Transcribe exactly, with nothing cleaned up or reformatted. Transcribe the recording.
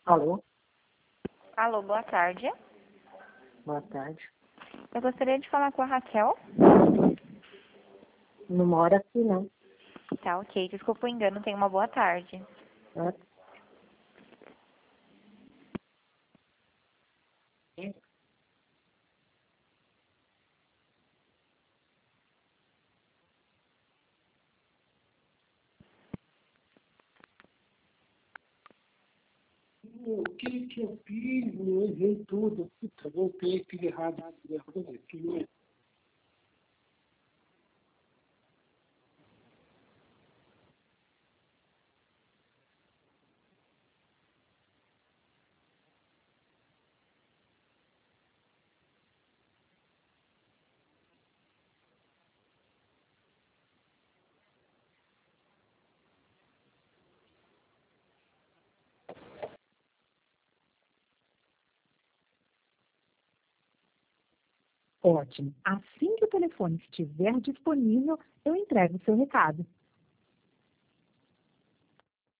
Alô, Alô, boa tarde. boa tarde. Eu gostaria de falar com a Raquel. Não mora aqui, não. Tá, ok. Desculpa o engano. Tenha uma boa tarde. Né? O que que eu fiz? Eu errei tudo. Puta, voltei, fiz errado. Errei. Ótimo. Assim que o telefone estiver disponível, eu entrego o seu recado.